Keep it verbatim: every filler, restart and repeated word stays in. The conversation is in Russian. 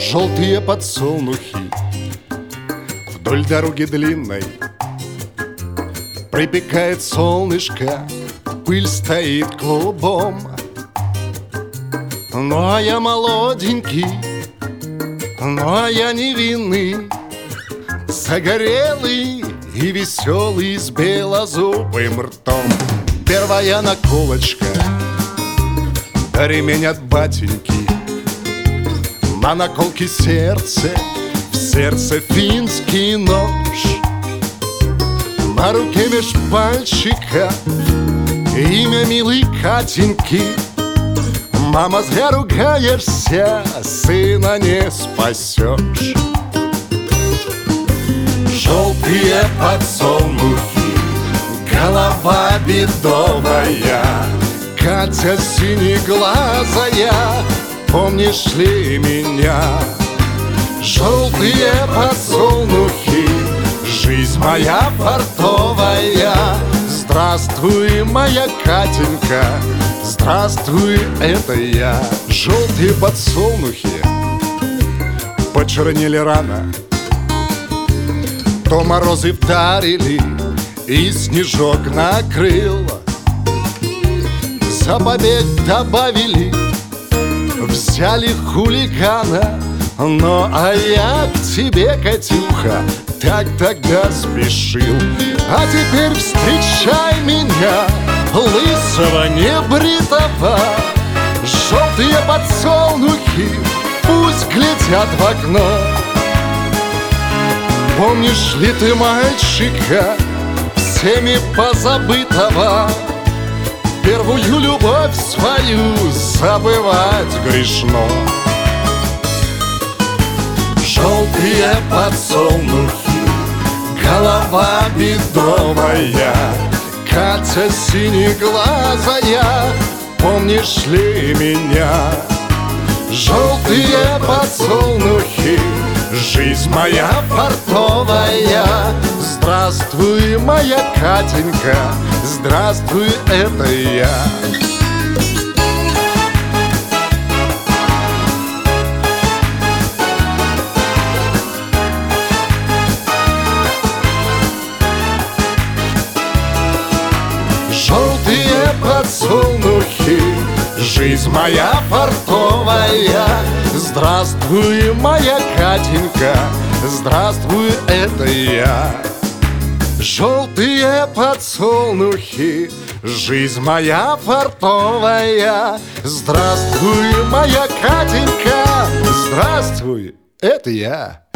Желтые подсолнухи вдоль дороги длинной. Припекает солнышко, пыль стоит клубом. Ну а я молоденький, ну а я невинный, загорелый и веселый, с белозубым ртом. Первая наколочка, да ремень от батеньки. На наколке сердце, в сердце финский нож. На руке меж пальчика имя милой Катеньки. Мама, зря ругаешься, сына не спасешь. Желтые подсолнухи, голова бедовая, Катя синеглазая, помнишь ли меня? Желтые подсолнухи, жизнь моя портовая. Здравствуй, моя Катенька, здравствуй, это я. Желтые подсолнухи почернели рано, то морозы вдарили и снежок накрыл. За побег добавили, взяли хулигана. Ну а я к тебе, Катюха, так тогда спешил. А теперь встречай меня, лысого небритого. Желтые подсолнухи пусть глядят в окно. Помнишь ли ты мальчика, всеми позабытого? Первую любовь свою забывать грешно. Желтые подсолнухи, голова бедовая, Катя синеглазая, помнишь ли меня? Желтые подсолнухи, жизнь моя портовая. Здравствуй, моя Катенька, здравствуй, это я. Желтые подсолнухи, жизнь моя портовая. Здравствуй, моя Катенька, здравствуй, это я. Желтые подсолнухи, жизнь моя портовая. Здравствуй, моя Катенька, здравствуй, это я.